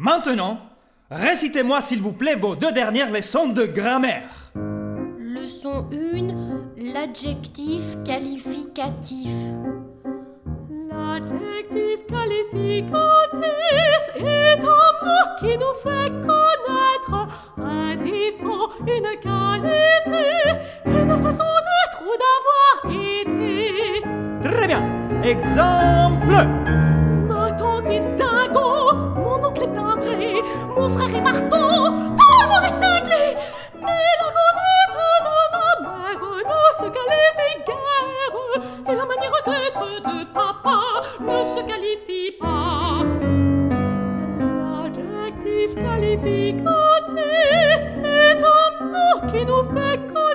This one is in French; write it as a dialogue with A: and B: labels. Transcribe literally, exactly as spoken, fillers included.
A: Maintenant, récitez-moi s'il vous plaît vos deux dernières leçons de grammaire.
B: Leçon un, l'adjectif qualificatif.
C: L'adjectif qualificatif est un mot qui nous fait connaître un défaut, une qualité, une façon d'être ou d'avoir été.
A: Très bien. Exemple.
C: Ma tante est dingo, mon oncle est timbré, mon frère est marteau, tout le monde est cinglé. Mais la conduite de ma mère ne se qualifie guère, et la manière d'être de papa ne se qualifie pas. L'adjectif qualificatif est un mot qui nous fait connaître